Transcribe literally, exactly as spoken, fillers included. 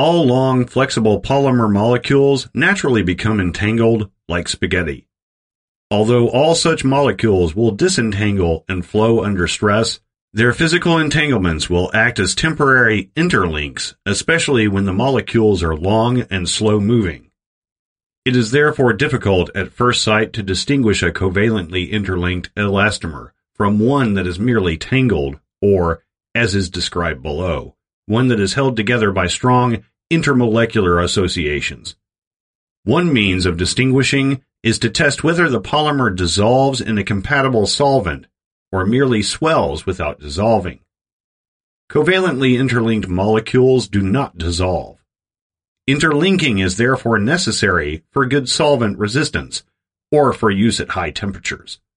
All long, flexible polymer molecules naturally become entangled like spaghetti. Although all such molecules will disentangle and flow under stress, their physical entanglements will act as temporary interlinks, especially when the molecules are long and slow-moving. It is therefore difficult at first sight to distinguish a covalently interlinked elastomer from one that is merely tangled, or, as is described below, one that is held together by strong intermolecular associations. One means of distinguishing is to test whether the polymer dissolves in a compatible solvent or merely swells without dissolving. Covalently interlinked molecules do not dissolve. Interlinking is therefore necessary for good solvent resistance or for use at high temperatures.